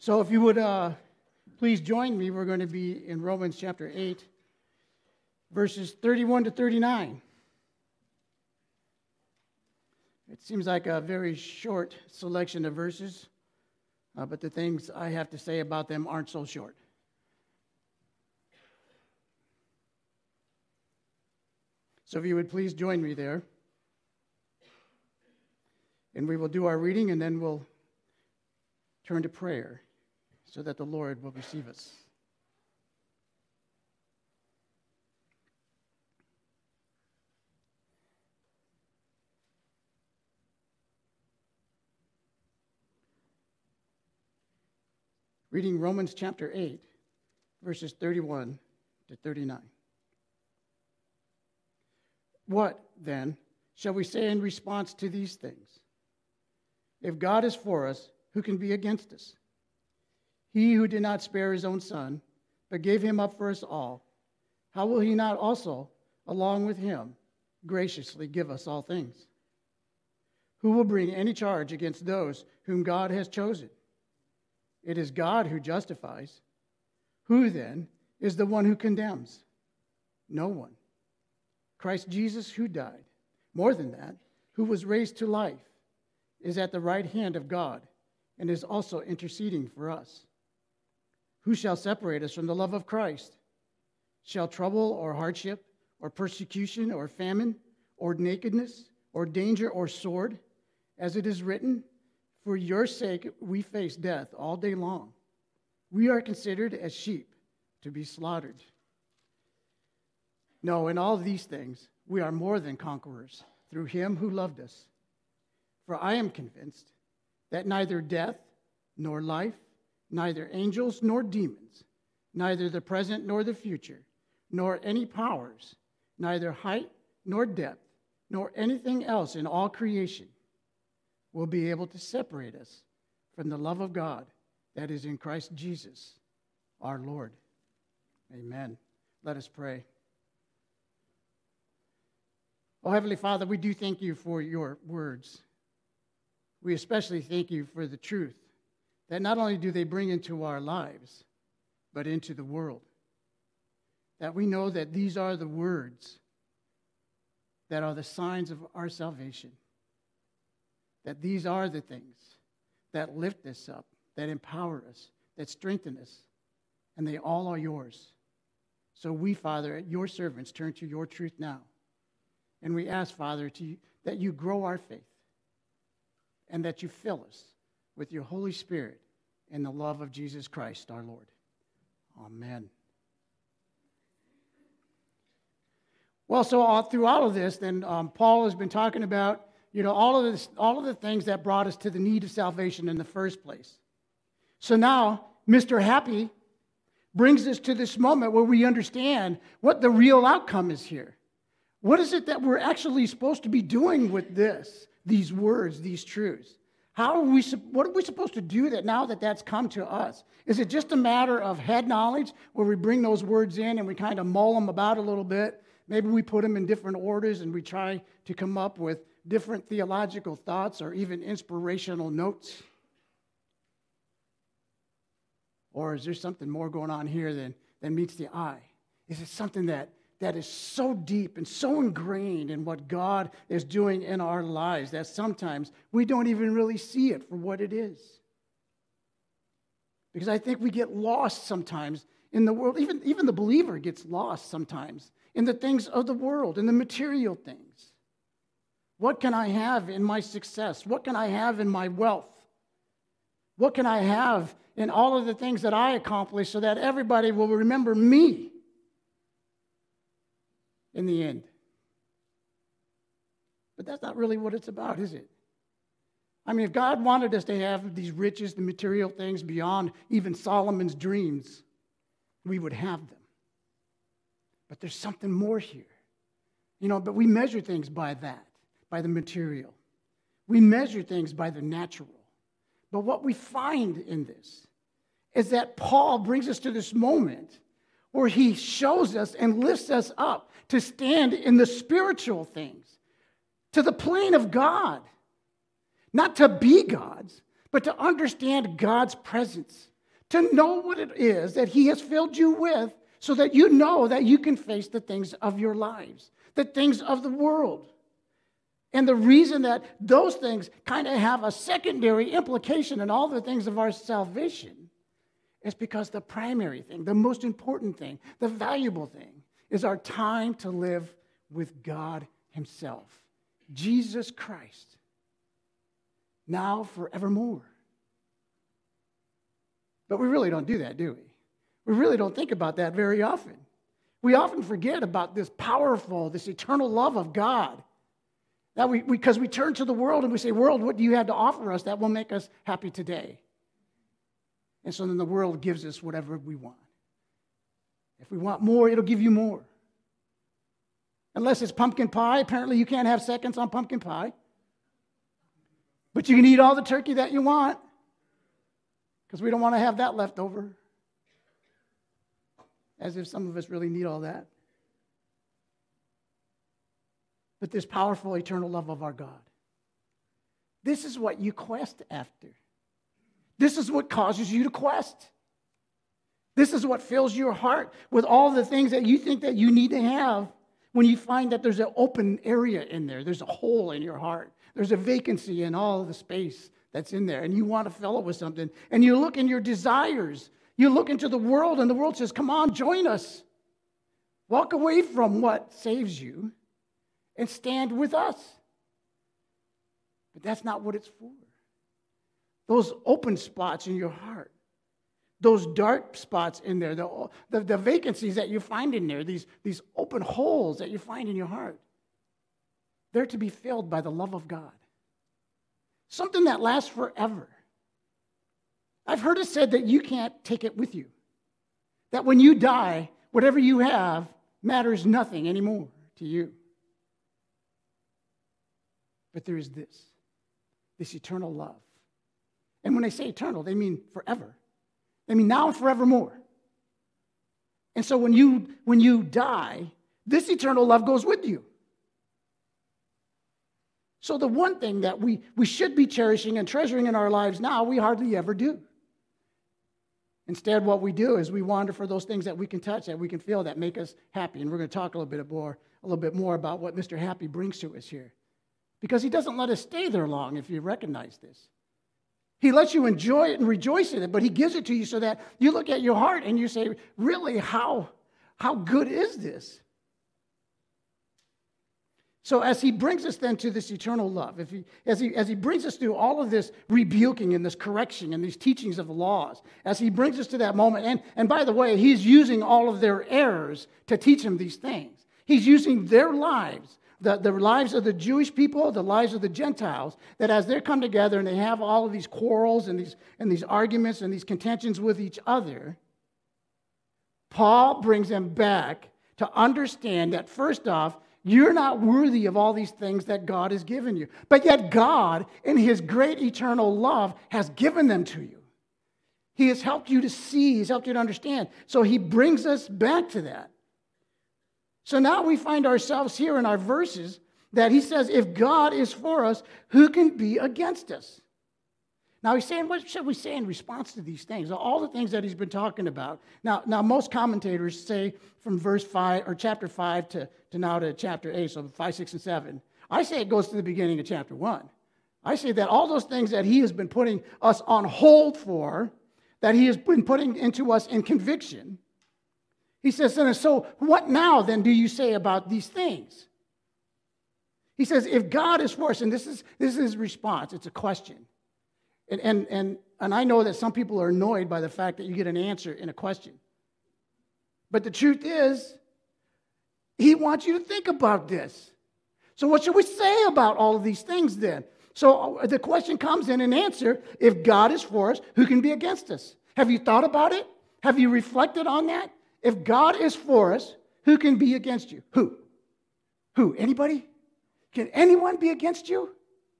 So if you would please join me, we're going to be in Romans chapter 8, verses 31 to 39. It seems like a very short selection of verses, but the things I have to say about them aren't so short. So if you would please join me there. And we will do our reading, and then we'll turn to prayer so that the Lord will receive us. Reading Romans chapter 8, verses 31 to 39. What, then, shall we say in response to these things? If God is for us, who can be against us? He who did not spare his own son, but gave him up for us all, how will he not also, along with him, graciously give us all things? Who will bring any charge against those whom God has chosen? It is God who justifies. Who then is the one who condemns? No one. Christ Jesus, who died, more than that, who was raised to life, is at the right hand of God and is also interceding for us. Who shall separate us from the love of Christ? Shall trouble or hardship or persecution or famine or nakedness or danger or sword? As it is written, for your sake we face death all day long. We are considered as sheep to be slaughtered. No, in all these things we are more than conquerors through him who loved us. For I am convinced that neither death nor life, neither angels nor demons, neither the present nor the future, nor any powers, neither height nor depth, nor anything else in all creation will be able to separate us from the love of God that is in Christ Jesus, our Lord. Amen. Let us pray. Oh, Heavenly Father, we do thank you for your words. We especially thank you for the truth that not only do they bring into our lives, but into the world. That we know that these are the words that are the signs of our salvation. That these are the things that lift us up, that empower us, that strengthen us, and they all are yours. So we, Father, your servants, turn to your truth now. And we ask, Father, that you grow our faith and that you fill us with your Holy Spirit and the love of Jesus Christ, our Lord. Amen. Well, so through all of this, then Paul has been talking about, all of the things that brought us to the need of salvation in the first place. So now, Mr. Happy brings us to this moment where we understand what the real outcome is here. What is it that we're actually supposed to be doing with these words, these truths? What are we supposed to do now that that's come to us? Is it just a matter of head knowledge where we bring those words in and we kind of mull them about a little bit? Maybe we put them in different orders and we try to come up with different theological thoughts or even inspirational notes? Or is there something more going on here than meets the eye? Is it something that is so deep and so ingrained in what God is doing in our lives that sometimes we don't even really see it for what it is? Because I think we get lost sometimes in the world. Even the believer gets lost sometimes in the things of the world, in the material things. What can I have in my success? What can I have in my wealth? What can I have in all of the things that I accomplish so that everybody will remember me in the end? But that's not really what it's about, is it? I mean, if God wanted us to have these riches, the material things beyond even Solomon's dreams, we would have them. But there's something more here. But we measure things by that, by the material. We measure things by the natural. But what we find in this is that Paul brings us to this moment where he shows us and lifts us up to stand in the spiritual things, to the plane of God. Not to be God's, but to understand God's presence, to know what it is that he has filled you with so that you know that you can face the things of your lives, the things of the world. And the reason that those things kind of have a secondary implication in all the things of our salvation is because the primary thing, the most important thing, the valuable thing is our time to live with God himself, Jesus Christ, now forevermore. But we really don't do that, do we? We really don't think about that very often. We often forget about this powerful, this eternal love of God. Because we turn to the world and we say, world, what do you have to offer us that will make us happy today? And so then the world gives us whatever we want. If we want more, it'll give you more. Unless it's pumpkin pie, apparently you can't have seconds on pumpkin pie. But you can eat all the turkey that you want, because we don't want to have that left over. As if some of us really need all that. But this powerful, eternal love of our God. This is what you quest after. This is what causes you to quest. This is what fills your heart with all the things that you think that you need to have when you find that there's an open area in there. There's a hole in your heart. There's a vacancy in all of the space that's in there. And you want to fill it with something. And you look in your desires. You look into the world and the world says, come on, join us. Walk away from what saves you and stand with us. But that's not what it's for. Those open spots in your heart, those dark spots in there, the vacancies that you find in there, these open holes that you find in your heart, they're to be filled by the love of God. Something that lasts forever. I've heard it said that you can't take it with you. That when you die, whatever you have matters nothing anymore to you. But there is this eternal love. And when they say eternal, they mean forever. They mean now and forevermore. And so when you die, this eternal love goes with you. So the one thing that we should be cherishing and treasuring in our lives now, we hardly ever do. Instead, what we do is we wander for those things that we can touch, that we can feel, that make us happy. And we're going to talk a little bit more about what Mr. Happy brings to us here. Because he doesn't let us stay there long, if you recognize this. He lets you enjoy it and rejoice in it, but he gives it to you so that you look at your heart and you say, really, how good is this? So as he brings us then to this eternal love, as he brings us through all of this rebuking and this correction and these teachings of the laws, as he brings us to that moment, and by the way, he's using all of their errors to teach them these things. He's using their lives, the lives of the Jewish people, the lives of the Gentiles, that as they come together and they have all of these quarrels and these arguments and these contentions with each other, Paul brings them back to understand that first off, you're not worthy of all these things that God has given you. But yet God, in his great eternal love, has given them to you. He has helped you to see, he's helped you to understand. So he brings us back to that. So now we find ourselves here in our verses that he says, if God is for us, who can be against us? Now he's saying, what should we say in response to these things? All the things that he's been talking about. Now most commentators say from verse 5 or chapter 5 to now to chapter 8, so 5, 6, and 7. I say it goes to the beginning of chapter 1. I say that all those things that he has been putting us on hold for, that he has been putting into us in conviction, he says, so what now then do you say about these things? He says, if God is for us, and this is his response, it's a question. And I know that some people are annoyed by the fact that you get an answer in a question. But the truth is, he wants you to think about this. So what should we say about all of these things then? So the question comes in an answer, if God is for us, who can be against us? Have you thought about it? Have you reflected on that? If God is for us, who can be against you? Who? Who? Anybody? Can anyone be against you?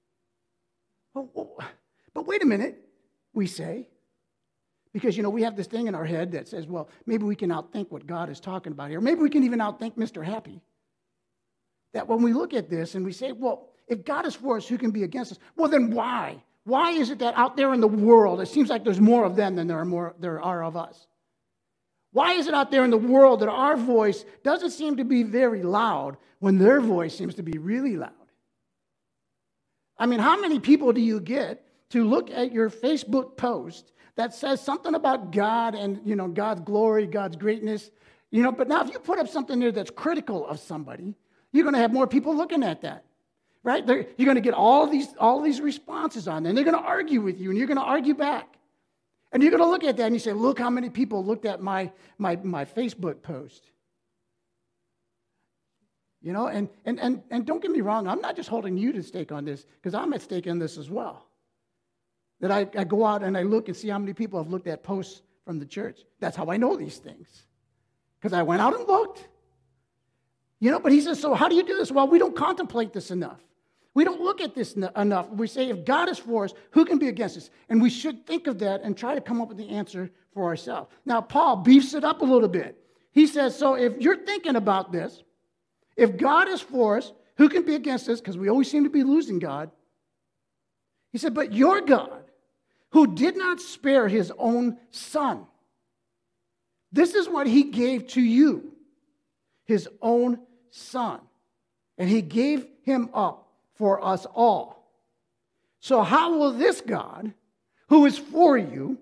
But wait a minute, we say. Because, we have this thing in our head that says, well, maybe we can outthink what God is talking about here. Maybe we can even outthink Mr. Happy. That when we look at this and we say, well, if God is for us, who can be against us? Well, then why? Why is it that out there in the world, it seems like there's more of them than there are of us? Why is it out there in the world that our voice doesn't seem to be very loud when their voice seems to be really loud? I mean, how many people do you get to look at your Facebook post that says something about God and, God's glory, God's greatness, but now if you put up something there that's critical of somebody, you're going to have more people looking at that, right? You're going to get all these responses on there, and they're going to argue with you, and you're going to argue back. And you're going to look at that, and you say, look how many people looked at my Facebook post. And don't get me wrong, I'm not just holding you to stake on this, because I'm at stake on this as well. That I go out and I look and see how many people have looked at posts from the church. That's how I know these things. Because I went out and looked. But he says, so how do you do this? Well, we don't contemplate this enough. We don't look at this enough. We say, if God is for us, who can be against us? And we should think of that and try to come up with the answer for ourselves. Now, Paul beefs it up a little bit. He says, so if you're thinking about this, if God is for us, who can be against us? Because we always seem to be losing God. He said, but your God, who did not spare his own son, this is what he gave to you, his own son. And he gave him up for us all. So how will this God who is for you,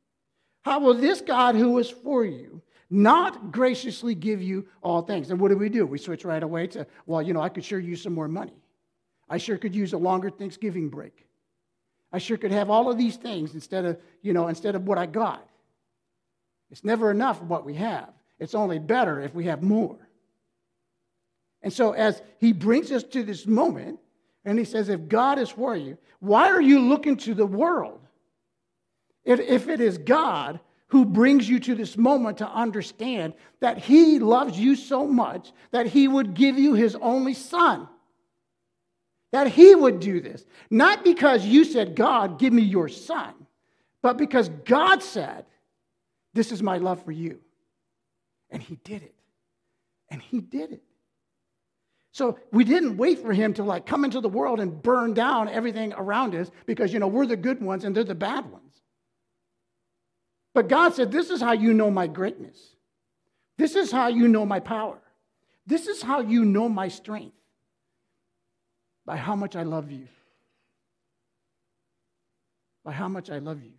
not graciously give you all things? And what do? We switch right away to, I could sure use some more money. I sure could use a longer Thanksgiving break. I sure could have all of these things instead of what I got. It's never enough of what we have. It's only better if we have more. And so as he brings us to this moment, and he says, if God is for you, why are you looking to the world? If it is God who brings you to this moment to understand that he loves you so much that he would give you his only son. That he would do this. Not because you said, God, give me your son, but because God said, this is my love for you. And he did it. And he did it. So we didn't wait for him to come into the world and burn down everything around us because, we're the good ones and they're the bad ones. But God said, this is how you know my greatness. This is how you know my power. This is how you know my strength. By how much I love you. By how much I love you.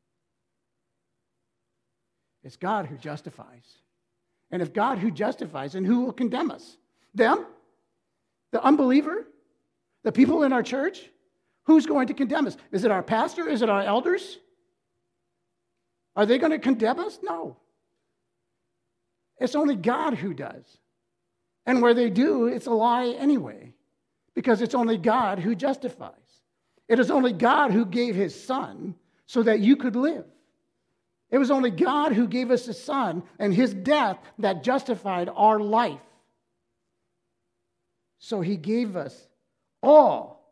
It's God who justifies. And if God who justifies, then who will condemn us? Them? The unbeliever? The people in our church? Who's going to condemn us? Is it our pastor? Is it our elders? Are they going to condemn us? No. It's only God who does. And where they do, it's a lie anyway. Because it's only God who justifies. It is only God who gave his son so that you could live. It was only God who gave us his son and his death that justified our life. So he gave us all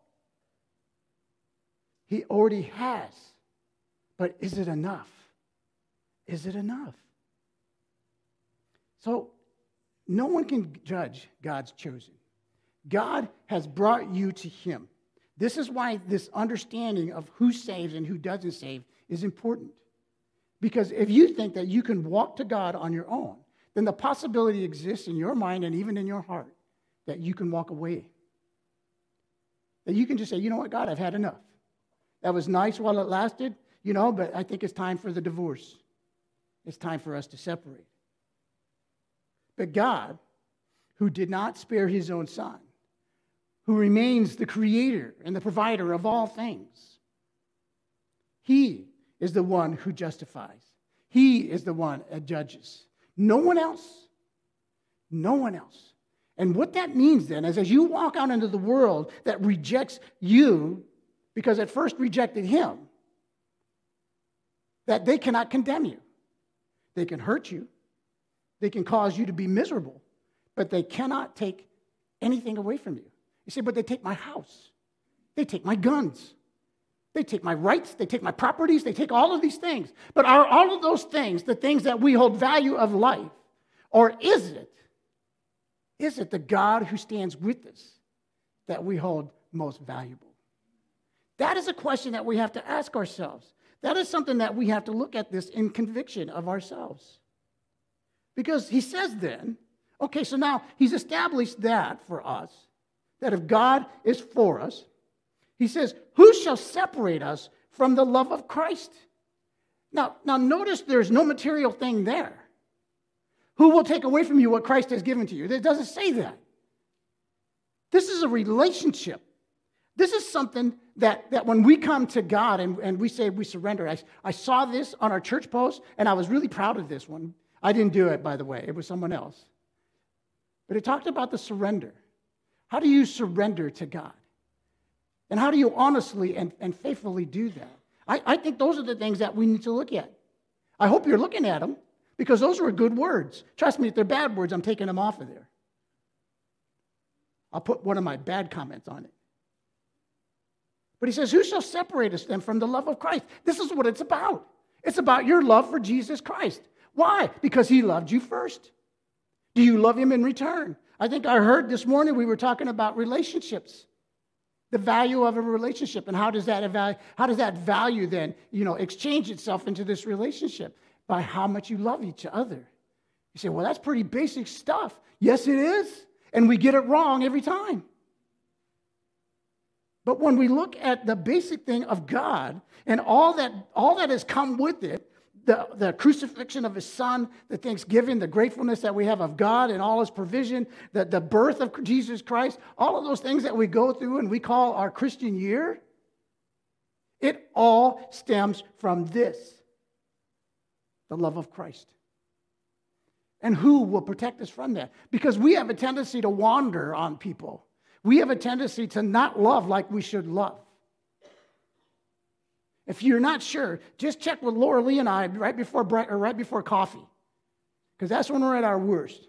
he already has. But is it enough? Is it enough? So no one can judge God's chosen. God has brought you to him. This is why this understanding of who saves and who doesn't save is important. Because if you think that you can walk to God on your own, then the possibility exists in your mind and even in your heart that you can walk away. That you can just say, you know what, God, I've had enough. That was nice while it lasted, but I think it's time for the divorce. It's time for us to separate. But God, who did not spare his own son, who remains the creator and the provider of all things. He is the one who justifies. He is the one that judges. No one else. No one else. And what that means then is as you walk out into the world that rejects you, because it first rejected him, that they cannot condemn you. They can hurt you. They can cause you to be miserable, but they cannot take anything away from you. You say, but they take my house. They take my guns. They take my rights. They take my properties. They take all of these things. But are all of those things the things that we hold value of life? Or is it the God who stands with us that we hold most valuable? That is a question that we have to ask ourselves. That is something that we have to look at this in conviction of ourselves. Because he says then, okay, so now he's established that for us, that if God is for us, he says, who shall separate us from the love of Christ? Now notice there's no material thing there. Who will take away from you what Christ has given to you? It doesn't say that. This is a relationship. This is something that when we come to God and we say we surrender. I saw this on our church post, and I was really proud of this one. I didn't do it, by the way. It was someone else. But it talked about the surrender. How do you surrender to God? And how do you honestly and faithfully do that? I think those are the things that we need to look at. I hope you're looking at them, because those are good words. Trust me, if they're bad words, I'm taking them off of there. I'll put one of my bad comments on it. But he says, who shall separate us then from the love of Christ? This is what it's about. It's about your love for Jesus Christ. Why? Because he loved you first. Do you love him in return? I think I heard this morning we were talking about relationships. The value of a relationship, and how does that value then, exchange itself into this relationship? By how much you love each other. You say, well, that's pretty basic stuff. Yes, it is. And we get it wrong every time. But when we look at the basic thing of God and all that has come with it, the crucifixion of his son, the thanksgiving, the gratefulness that we have of God and all his provision, the birth of Jesus Christ, all of those things that we go through and we call our Christian year, it all stems from this, the love of Christ. And who will protect us from that? Because we have a tendency to wander on people. We have a tendency to not love like we should love. If you're not sure, just check with Laura Lee and I right before coffee, because that's when we're at our worst.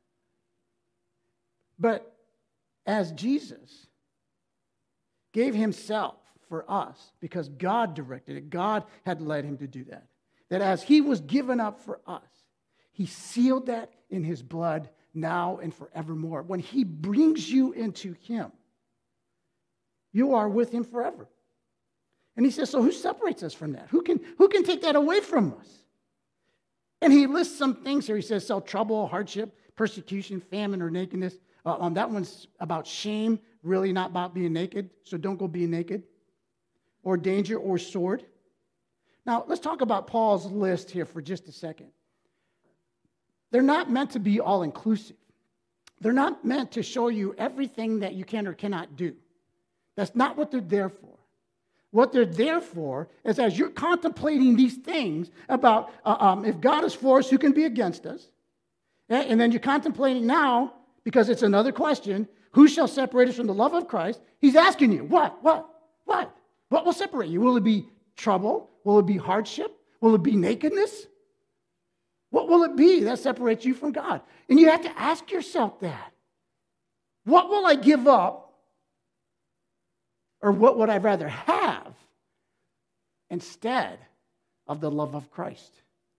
But as Jesus gave himself for us, because God directed it, God had led him to do that, that as he was given up for us, he sealed that in his blood now and forevermore. When he brings you into him, you are with him forever. And he says, so who separates us from that? Who can take that away from us? And he lists some things here. He says, trouble, hardship, persecution, famine, or nakedness. That one's about shame, really not about being naked. So don't go being naked. Or danger or sword. Now, let's talk about Paul's list here for just a second. They're not meant to be all-inclusive. They're not meant to show you everything that you can or cannot do. That's not what they're there for. What they're there for is, as you're contemplating these things about if God is for us, who can be against us? And then you're contemplating now, because it's another question, who shall separate us from the love of Christ? He's asking you, what? What will separate you? Will it be trouble? Will it be hardship? Will it be nakedness? What will it be that separates you from God? And you have to ask yourself that. What will I give up? Or what would I rather have instead of the love of Christ?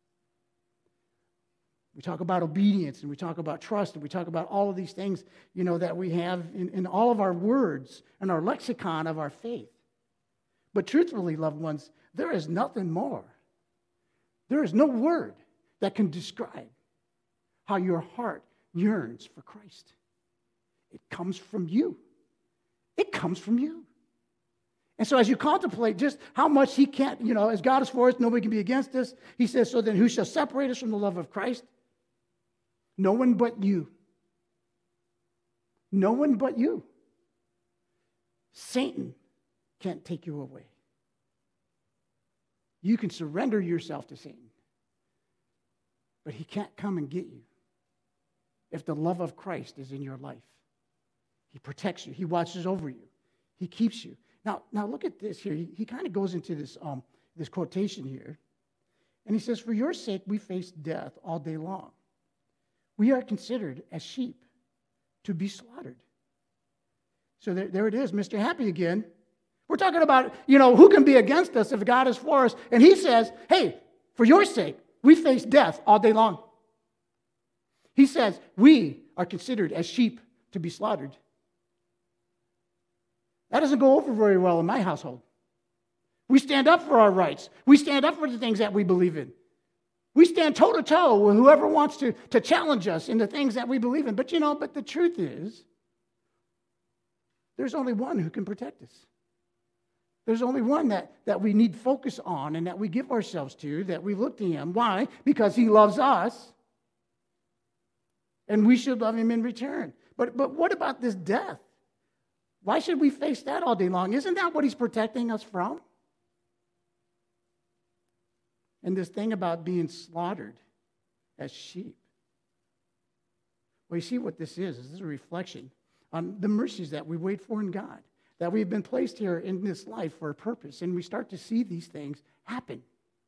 We talk about obedience, and we talk about trust, and we talk about all of these things, that we have in all of our words and our lexicon of our faith. But truthfully, loved ones, there is nothing more. There is no word that can describe how your heart yearns for Christ. It comes from you. It comes from you. And so as you contemplate just how much he can't, as God is for us, nobody can be against us. He says, so then who shall separate us from the love of Christ? No one but you. No one but you. Satan can't take you away. You can surrender yourself to Satan, but he can't come and get you if the love of Christ is in your life. He protects you. He watches over you. He keeps you. Now look at this here. He kind of goes into this quotation here. And he says, for your sake, we face death all day long. We are considered as sheep to be slaughtered. So there it is, Mr. Happy again. We're talking about, who can be against us if God is for us. And he says, hey, for your sake, we face death all day long. He says, we are considered as sheep to be slaughtered. That doesn't go over very well in my household. We stand up for our rights. We stand up for the things that we believe in. We stand toe-to-toe with whoever wants to challenge us in the things that we believe in. But the truth is, there's only one who can protect us. There's only one that we need focus on and that we give ourselves to, that we look to him. Why? Because he loves us, and we should love him in return. But what about this death? Why should we face that all day long? Isn't that what he's protecting us from? And this thing about being slaughtered as sheep. Well, you see what this is. This is a reflection on the mercies that we wait for in God, that we've been placed here in this life for a purpose, and we start to see these things happen.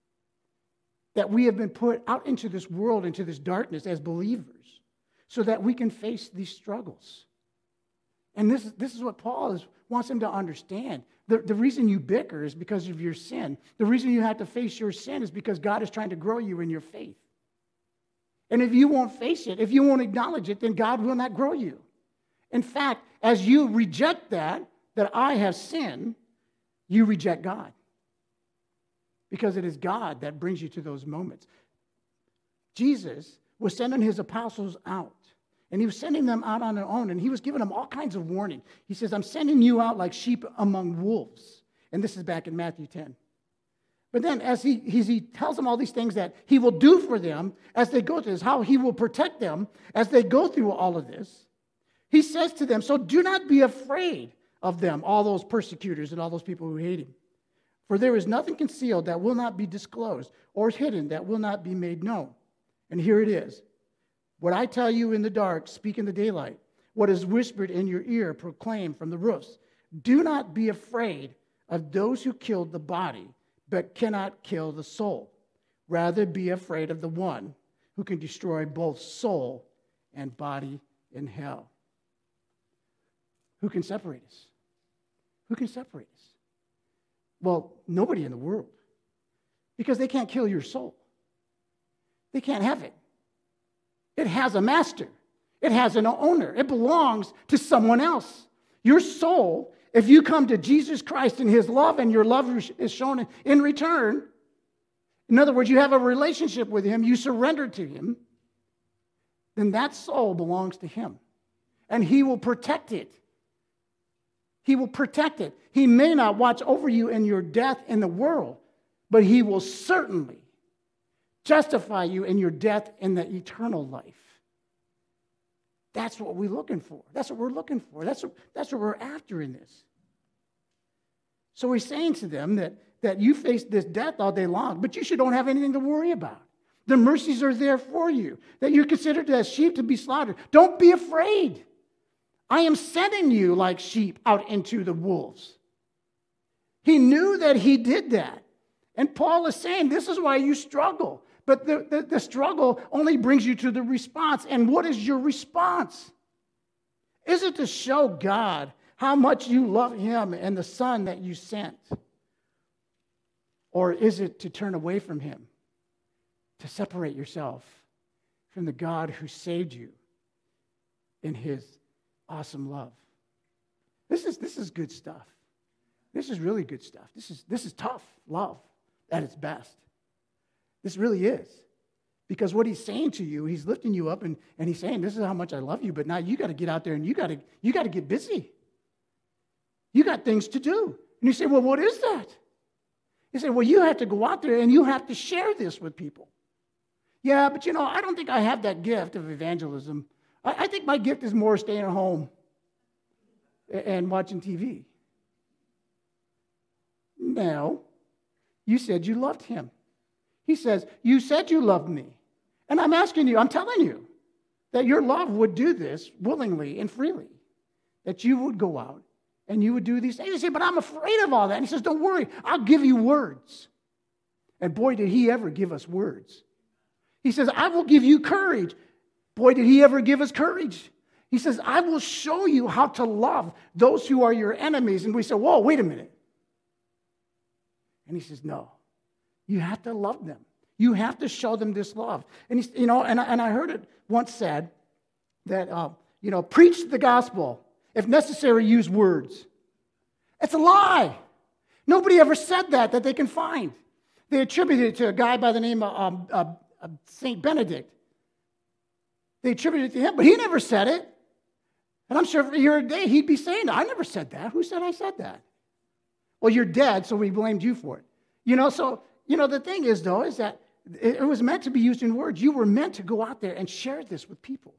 That we have been put out into this world, into this darkness as believers, so that we can face these struggles. And this is what Paul wants them to understand. The reason you bicker is because of your sin. The reason you have to face your sin is because God is trying to grow you in your faith. And if you won't face it, if you won't acknowledge it, then God will not grow you. In fact, as you reject that I have sinned, you reject God. Because it is God that brings you to those moments. Jesus was sending his apostles out. And he was sending them out on their own, and he was giving them all kinds of warning. He says, I'm sending you out like sheep among wolves. And this is back in Matthew 10. But then as he tells them all these things that he will do for them as they go through this, how he will protect them as they go through all of this, he says to them, so do not be afraid of them, all those persecutors and all those people who hate him. For there is nothing concealed that will not be disclosed, or hidden that will not be made known. And here it is. What I tell you in the dark, speak in the daylight. What is whispered in your ear, proclaim from the roofs. Do not be afraid of those who killed the body, but cannot kill the soul. Rather, be afraid of the one who can destroy both soul and body in hell. Who can separate us? Who can separate us? Well, nobody in the world. Because they can't kill your soul. They can't have it. It has a master. It has an owner. It belongs to someone else. Your soul, if you come to Jesus Christ in his love and your love is shown in return, in other words, you have a relationship with him, you surrender to him, then that soul belongs to him. And he will protect it. He will protect it. He may not watch over you in your death in the world, but he will certainly justify you in your death in the eternal life. That's what we're looking for. That's what we're looking for. That's what we're after in this. So he's saying to them that you face this death all day long, but you don't have anything to worry about. The mercies are there for you, that you're considered as sheep to be slaughtered. Don't be afraid. I am sending you like sheep out into the wolves. He knew that he did that. And Paul is saying, this is why you struggle. But the struggle only brings you to the response. And what is your response? Is it to show God how much you love him and the Son that you sent? Or is it to turn away from him, to separate yourself from the God who saved you in his awesome love? This is good stuff. This is really good stuff. This is tough love at its best. This really is. Because what he's saying to you, he's lifting you up and he's saying, this is how much I love you, but now you got to get out there and you got to get busy. You got things to do. And you say, well, what is that? He said, well, you have to go out there and you have to share this with people. Yeah, but I don't think I have that gift of evangelism. I think my gift is more staying at home and watching TV. No, you said you loved him. He says, you said you loved me. And I'm asking you, I'm telling you, that your love would do this willingly and freely. That you would go out and you would do these things. You say, but I'm afraid of all that. And he says, don't worry, I'll give you words. And boy, did he ever give us words. He says, I will give you courage. Boy, did he ever give us courage. He says, I will show you how to love those who are your enemies. And we say, whoa, wait a minute. And he says, no. You have to love them. You have to show them this love. And he's, and I heard it once said that preach the gospel. If necessary, use words. It's a lie. Nobody ever said that they can find. They attributed it to a guy by the name of St. Benedict. They attributed it to him, but he never said it. And I'm sure here today he'd be saying, I never said that. Who said I said that? Well, you're dead, so we blamed you for it. The thing is, though, is that it was meant to be used in words. You were meant to go out there and share this with people.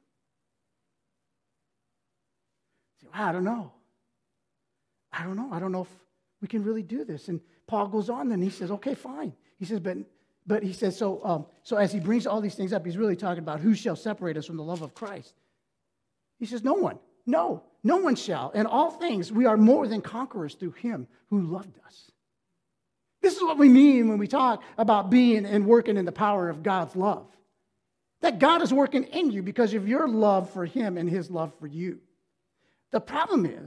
I don't know. I don't know if we can really do this. And Paul goes on, and he says, okay, fine. He says, but he says, so as he brings all these things up, he's really talking about who shall separate us from the love of Christ. He says, no one. No one shall. In all things, we are more than conquerors through him who loved us. This is what we mean when we talk about being and working in the power of God's love. That God is working in you because of your love for him and his love for you. The problem is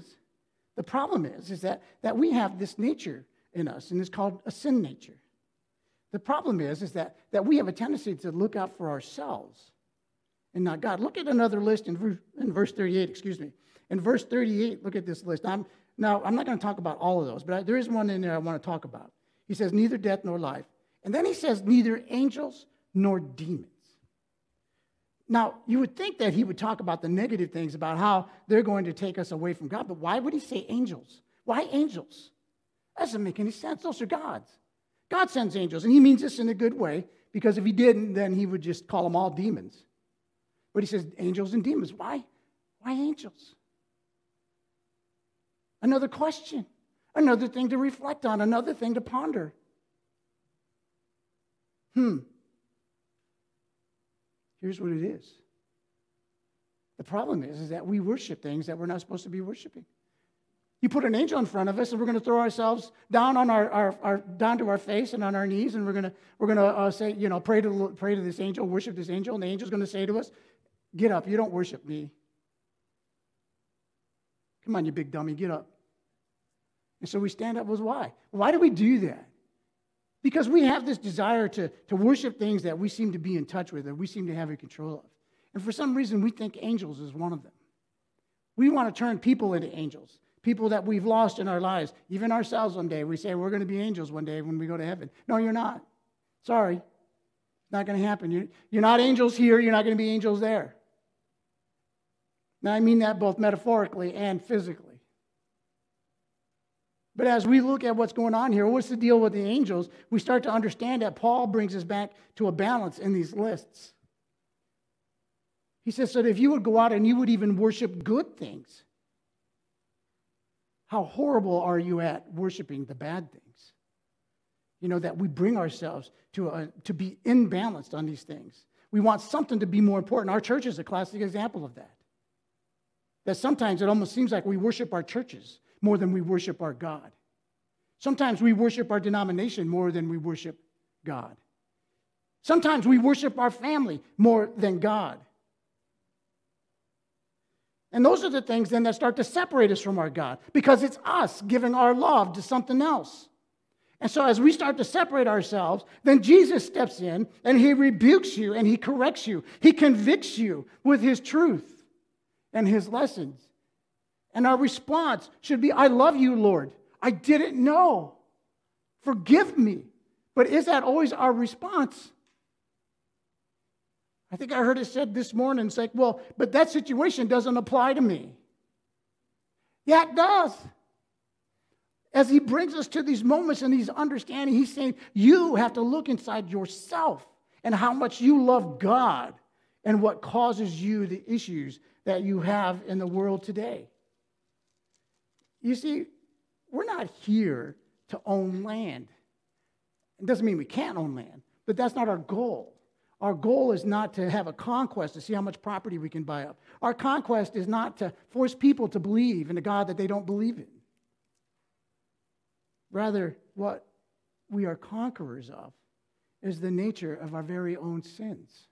that we have this nature in us, and it's called a sin nature. The problem is that we have a tendency to look out for ourselves and not God. Look at another list in verse 38, In verse 38, look at this list. I'm not going to talk about all of those, but there is one in there I want to talk about. He says, neither death nor life. And then he says, neither angels nor demons. Now, you would think that he would talk about the negative things, about how they're going to take us away from God, but why would he say angels? Why angels? That doesn't make any sense. Those are God's. God sends angels, and he means this in a good way, because if he didn't, then he would just call them all demons. But he says angels and demons. Why? Why angels? Another question, another thing to reflect on, another thing to ponder. Here's what it is. The problem is that we worship things that we're not supposed to be worshiping. You put an angel in front of us, and we're going to throw ourselves down on down to our face and on our knees, and we're going to say, pray to this angel, worship this angel, and the angel's going to say to us, "Get up! You don't worship me. Come on, you big dummy, get up." And so we stand up. Why? Why do we do that? Because we have this desire to worship things that we seem to be in touch with, that we seem to have control of. And for some reason, we think angels is one of them. We want to turn people into angels, people that we've lost in our lives, even ourselves one day. We say we're going to be angels one day when we go to heaven. No, you're not. Sorry. It's not going to happen. You're not angels here. You're not going to be angels there. Now, I mean that both metaphorically and physically. But as we look at what's going on here, what's the deal with the angels, we start to understand that Paul brings us back to a balance in these lists. He says, so that if you would go out and you would even worship good things, how horrible are you at worshiping the bad things? That we bring ourselves to be imbalanced on these things. We want something to be more important. Our church is a classic example of that. That sometimes it almost seems like we worship our churches more than we worship our God. Sometimes we worship our denomination more than we worship God. Sometimes we worship our family more than God. And those are the things then that start to separate us from our God, because it's us giving our love to something else. And so as we start to separate ourselves, then Jesus steps in and he rebukes you and he corrects you. He convicts you with his truth and his lessons. And our response should be, I love you, Lord. I didn't know. Forgive me. But is that always our response? I think I heard it said this morning, it's like, well, but that situation doesn't apply to me. Yeah, it does. As he brings us to these moments and these understanding, he's saying, you have to look inside yourself and how much you love God and what causes you the issues that you have in the world today. You see, we're not here to own land. It doesn't mean we can't own land, but that's not our goal. Our goal is not to have a conquest to see how much property we can buy up. Our conquest is not to force people to believe in a God that they don't believe in. Rather, what we are conquerors of is the nature of our very own sins.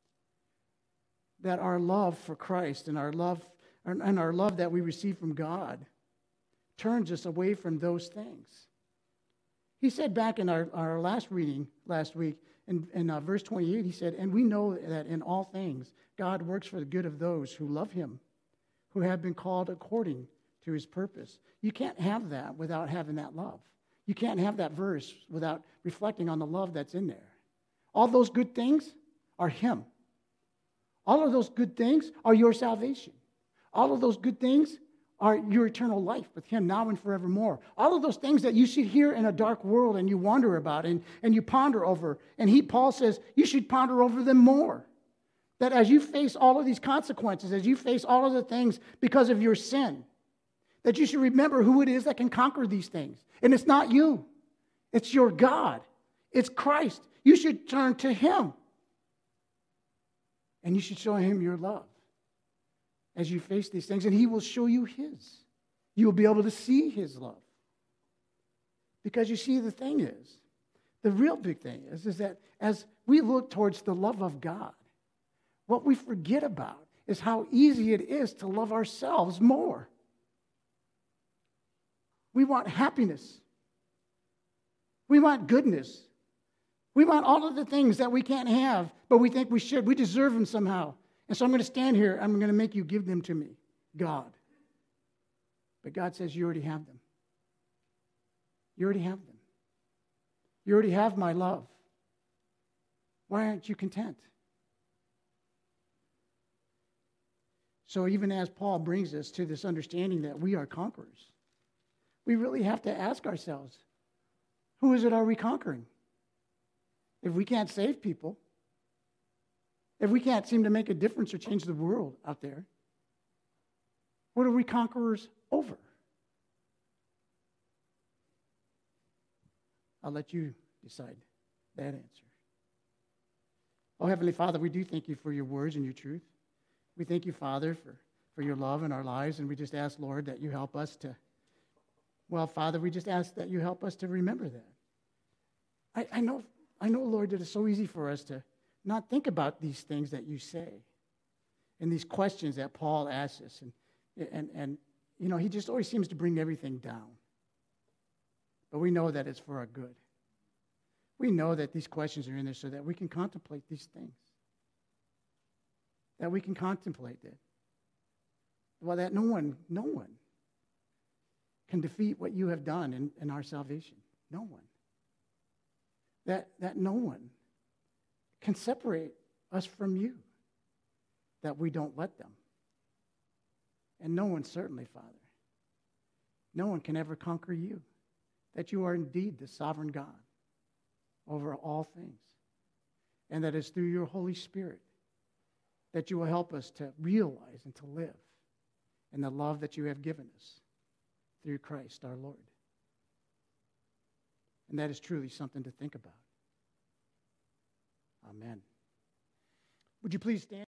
That our love for Christ and our love that we receive from God turns us away from those things. He said back in our last reading last week, in verse 28, he said, and we know that in all things God works for the good of those who love him, who have been called according to his purpose. You can't have that without having that love. You can't have that verse without reflecting on the love that's in there. All those good things are Him. All of those good things are your salvation. All of those good things are your eternal life with Him now and forevermore. All of those things that you sit here in a dark world and you wonder about and you ponder over. And Paul says, you should ponder over them more. That as you face all of these consequences, as you face all of the things because of your sin, that you should remember who it is that can conquer these things. And it's not you. It's your God. It's Christ. You should turn to Him. And you should show Him your love as you face these things. And He will show you His. You will be able to see His love. Because you see, the thing is, the real big thing is that as we look towards the love of God, what we forget about is how easy it is to love ourselves more. We want happiness. We want goodness. We want all of the things that we can't have, but we think we should. We deserve them somehow. And so I'm going to stand here. I'm going to make you give them to me, God. But God says you already have them. You already have them. You already have my love. Why aren't you content? So even as Paul brings us to this understanding that we are conquerors, we really have to ask ourselves, who is it are we conquering? If we can't save people, if we can't seem to make a difference or change the world out there, what are we conquerors over? I'll let you decide that answer. Oh, Heavenly Father, we do thank you for your words and your truth. We thank you, Father, for your love in our lives, and we just ask, Lord, that you help us to, well, Father, we just ask that you help us to remember that. I know, Lord, that it's so easy for us to not think about these things that you say and these questions that Paul asks us. And you know, he just always seems to bring everything down. But we know that it's for our good. We know that these questions are in there so that we can contemplate these things. That we can contemplate it. Well, that no one can defeat what you have done in our salvation. No one. That no one can separate us from you. That we don't let them. And no one, certainly, Father, no one can ever conquer you. That you are indeed the sovereign God over all things. And that it's through your Holy Spirit that you will help us to realize and to live in the love that you have given us through Christ our Lord. And that is truly something to think about. Amen. Would you please stand?